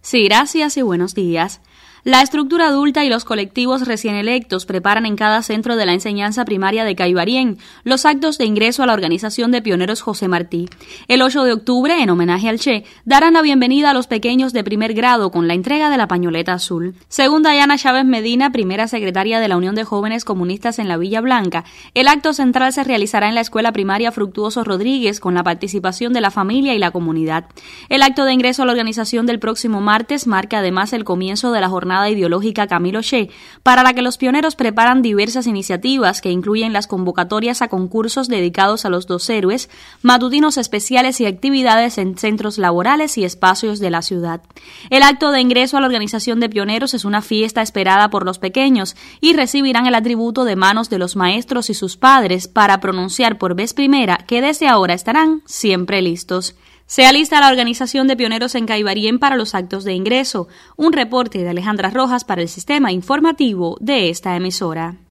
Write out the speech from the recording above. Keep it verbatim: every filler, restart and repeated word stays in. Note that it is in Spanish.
Sí, gracias y buenos días. La estructura adulta y los colectivos recién electos preparan en cada centro de la enseñanza primaria de Caibarien los actos de ingreso a la organización de pioneros José Martí. El ocho de octubre, en homenaje al Che, darán la bienvenida a los pequeños de primer grado con la entrega de la pañoleta azul. Según Dayana Chávez Medina, primera secretaria de la Unión de Jóvenes Comunistas en la Villa Blanca, el acto central se realizará en la escuela primaria Fructuoso Rodríguez con la participación de la familia y la comunidad. El acto de ingreso a la organización del próximo martes marca además el comienzo de la jornada ideológica Camilo Che, para la que los pioneros preparan diversas iniciativas que incluyen las convocatorias a concursos dedicados a los dos héroes, matutinos especiales y actividades en centros laborales y espacios de la ciudad. El acto de ingreso a la organización de pioneros es una fiesta esperada por los pequeños y recibirán el atributo de manos de los maestros y sus padres para pronunciar por vez primera que desde ahora estarán siempre listos. Se alista la organización de pioneros en Caibarien para los actos de ingreso. Un reporte de Alejandra Rojas para el Sistema Informativo de esta emisora.